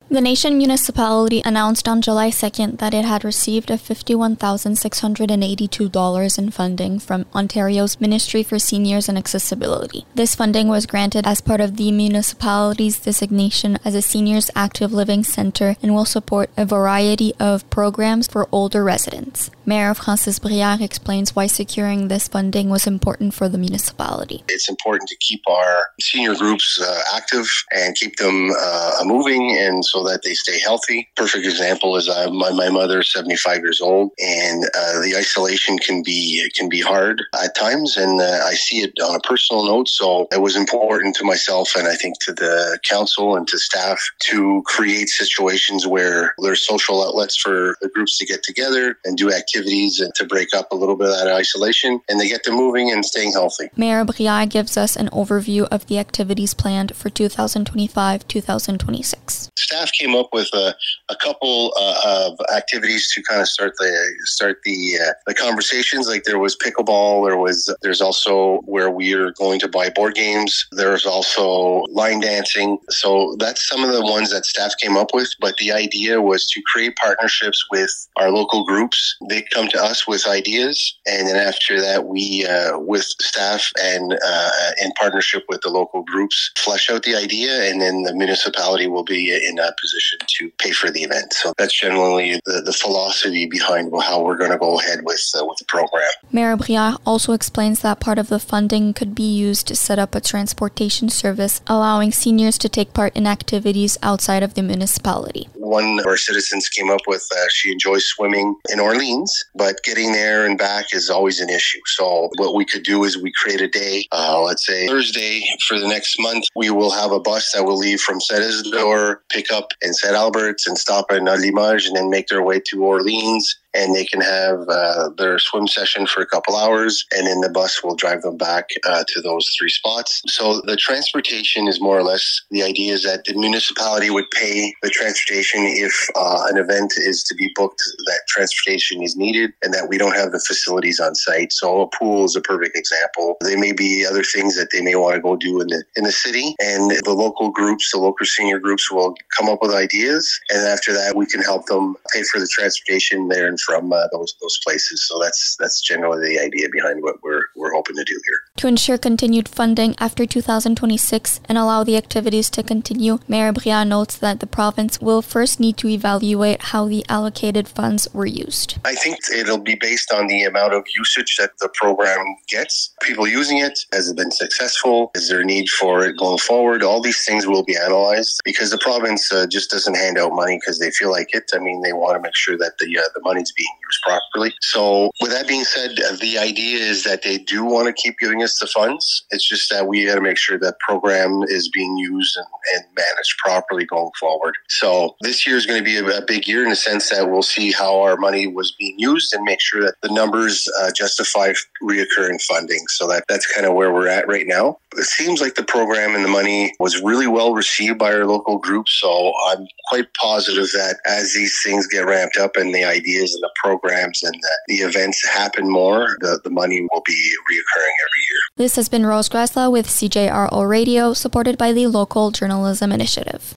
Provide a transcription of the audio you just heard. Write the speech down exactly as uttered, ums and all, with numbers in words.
The Nation municipality announced on July second that it had received a fifty-one thousand six hundred eighty-two dollars in funding from Ontario's Ministry for Seniors and Accessibility. This funding was granted as part of the municipality's designation as a seniors active living centre and will support a variety of programs for older residents. Mayor Francis Brière explains why securing this funding was important for the municipality. It's important to keep our senior groups uh, active and keep them uh, moving, and so that they stay healthy. Perfect example is uh, my, my mother, seventy-five years old, and uh, the isolation can be can be hard at times, and uh, I see it on a personal note. So it was important to myself, and I think to the council and to staff, to create situations where there's social outlets for the groups to get together and do activities and to break up a little bit of that isolation, and they get them moving and staying healthy. Mayor Brière gives us an overview of the activities planned for twenty twenty-five to twenty twenty-six. Staff came up with a, a couple uh, of activities to kind of start the start the uh, the conversations. Like there was pickleball, there was there's also where we are going to buy board games. There's also line dancing. So that's some of the ones that staff came up with. But the idea was to create partnerships with our local groups. They come to us with ideas, and then after that, we uh, with staff and uh, in partnership with the local groups flesh out the idea, and then the municipality will be in a position to pay for the event. So that's generally the, the philosophy behind how we're going to go ahead with uh, with the program. Mayor Brière also explains that part of the funding could be used to set up a transportation service, allowing seniors to take part in activities outside of the municipality. One of our citizens came up with, uh, she enjoys swimming in Orleans, but getting there and back is always an issue. So what we could do is we create a day, uh, let's say Thursday for the next month, we will have a bus that will leave from Saint Isidore, pick up in Saint Albert's and stop in Limoges, and then make their way to Orleans. And they can have uh, their swim session for a couple hours, and then the bus will drive them back uh, to those three spots. So the transportation is more or less, the idea is that the municipality would pay the transportation if uh, an event is to be booked, that transportation is needed, and that we don't have the facilities on site. So a pool is a perfect example. There may be other things that they may want to go do in the in the city, and the local groups, the local senior groups will come up with ideas, and after that we can help them pay for the transportation there and from uh, those those places. So that's that's generally the idea behind what we're we're hoping to do here. To ensure continued funding after two thousand twenty-six and allow the activities to continue, Mayor Brière notes that the province will first need to evaluate how the allocated funds were used. I think it'll be based on the amount of usage that the program gets. People using it, has it been successful? Is there a need for it going forward? All these things will be analyzed, because the province uh, just doesn't hand out money because they feel like it. I mean, they want to make sure that the uh, the money's being used properly. So with that being said, the idea is that they do want to keep giving us the funds. It's just that we got to make sure that program is being used and, and managed properly going forward. So this year is going to be a, a big year in the sense that we'll see how our money was being used and make sure that the numbers uh, justify reoccurring funding. So that that's kind of where we're at right now. It seems like the program and the money was really well received by our local groups. So I'm quite positive that as these things get ramped up and the ideas and the programs and the, the events happen more, the, the money will be reoccurring every year. This has been Rose Grasla with C J R O Radio, supported by the Local Journalism Initiative.